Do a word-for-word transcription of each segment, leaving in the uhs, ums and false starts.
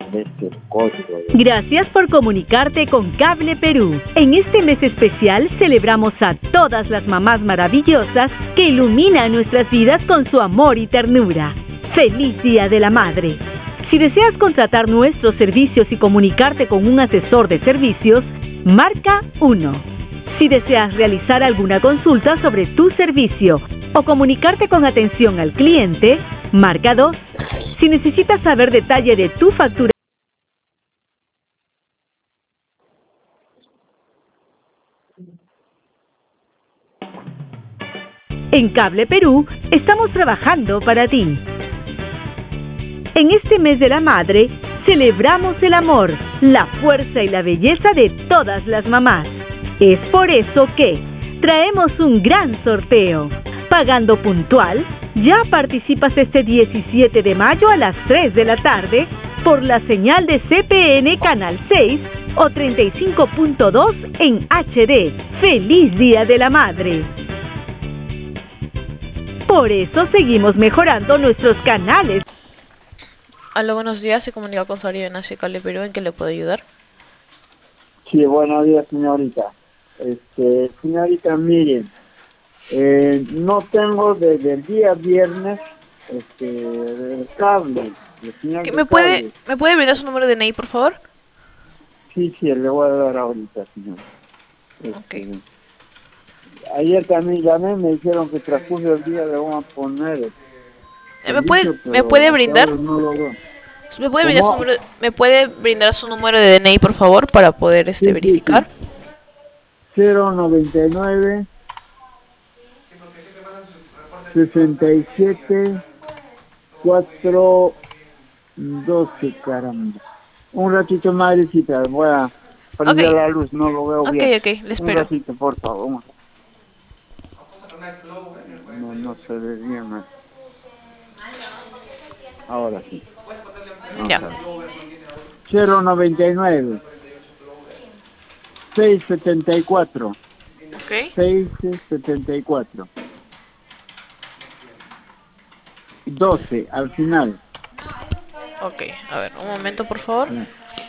este el código. Gracias por comunicarte con Cable Perú. En este mes especial celebramos a todas las mamás maravillosas que iluminan nuestras vidas con su amor y ternura. ¡Feliz Día de la Madre! Si deseas contratar nuestros servicios y comunicarte con un asesor de servicios, marca uno. Si deseas realizar alguna consulta sobre tu servicio o comunicarte con atención al cliente, marca dos. Si necesitas saber detalle de tu factura, en Cable Perú estamos trabajando para ti. En este mes de la madre, celebramos el amor, la fuerza y la belleza de todas las mamás. Es por eso que traemos un gran sorteo. Pagando puntual, ya participas este diecisiete de mayo a las tres de la tarde por la señal de C P N Canal seis o treinta y cinco punto dos en H D. ¡Feliz Día de la Madre! Por eso seguimos mejorando nuestros canales. Aló, buenos días, se comunica con Sari Benache, Cable Perú, ¿en qué le puedo ayudar? Sí, buenos días, señorita. Este, señorita, miren, eh, no tengo desde el día viernes este, el cable. El señal ¿Qué, de ¿Me puede cable. me puede brindar su número de D N I, por favor? Sí, sí, le voy a dar ahorita, señor. Este, Ok. Ayer también llamé, me dijeron que transcurso el día le van a poner Eh, ¿Me el puede dicho, me pero puede hasta brindar? ahora no lo veo. ¿Me puede brindar su ¿Cómo? número, me puede brindar su número de D N I, por favor, para poder este Sí, sí, verificar? sí. cero noventa y nueve sesenta y siete cuatro doce, caramba. Un ratito, madrecita, voy a Ok, prender la luz, no lo veo ok, bien. ok, le Un espero. ratito, por favor. No, no se ve bien. ¿No? Ahora sí. Vamos Ya. a ver. cero noventa y nueve seiscientos setenta y cuatro Ok. seiscientos setenta y cuatro doce al final. Ok, a ver, un momento, por favor. Sí.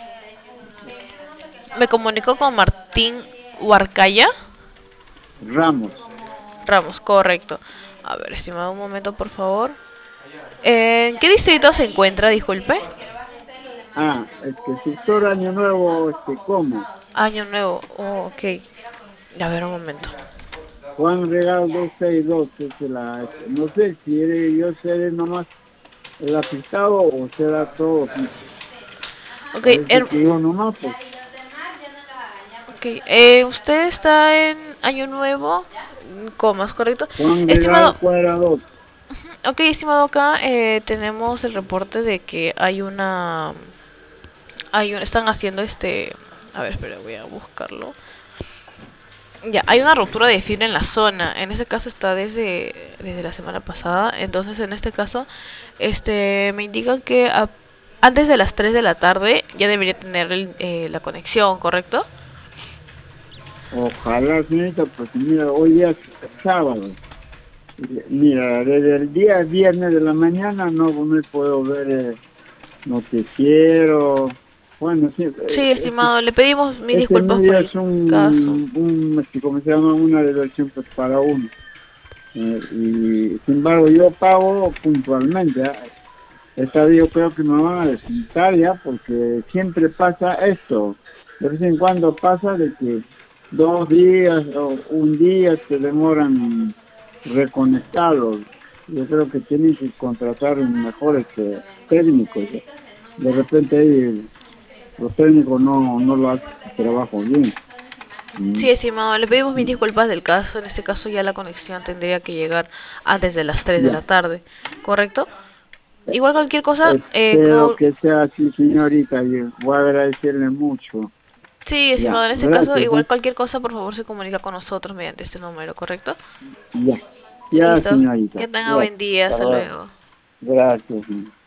Me comunico con Martín Huarcaya Ramos. Ramos, correcto. A ver, estimado, un momento, por favor. ¿En qué distrito se encuentra, disculpe? Ah, es que sector Año Nuevo, este, ¿cómo? Año Nuevo, oh, ok. A ver, un momento. Juan Regal doscientos sesenta y dos, es la, no sé si eres, yo seré nomás el afectado o será todo. Ok, Parece her- que yo nomás, pues. okay. Eh, ¿usted está en Año Nuevo? Comas, ¿correcto? Juan Regal Estimado, cuadra dos. ok, estimado, acá eh, tenemos el reporte de que hay una... Hay un, están haciendo este... A ver, espera, voy a buscarlo. Ya, hay una ruptura de fibra en la zona. En ese caso está desde, desde la semana pasada. Entonces, en este caso, este me indican que a- antes de las tres de la tarde ya debería tener el, eh, la conexión, ¿correcto? Ojalá, señorita, porque mira, hoy día es sábado. Mira, desde el día viernes de la mañana no, no puedo ver eh, noticiero. Bueno, sí, Sí, eh, este, estimado, le pedimos mil este disculpas por medio el es caso. un, un, este, como se llama, una diversión pues para uno. Eh, y sin embargo yo pago puntualmente. ¿Ah? Esta vez yo creo que me van a desquitar ya porque siempre pasa esto. De vez en cuando pasa de que dos días o un día se demoran en reconectarlos. Yo creo que tienen que contratar mejores eh, técnicos. ¿Eh? De repente ahí los técnicos no, no lo hacen su trabajo bien. Mm. Sí, estimado, le pedimos mil disculpas del caso. En este caso ya la conexión tendría que llegar antes de las tres de la Ya. tarde, ¿correcto? Igual cualquier cosa, eh, Espero co- que sea así, señorita, y voy a agradecerle mucho. sí, estimado, Ya, en este caso, gracias, igual ¿eh? cualquier cosa, por favor, se comunica con nosotros mediante este número, ¿correcto? Ya, ya, Listo. señorita, Que tenga gracias. buen día, Hasta hasta luego. luego. Gracias.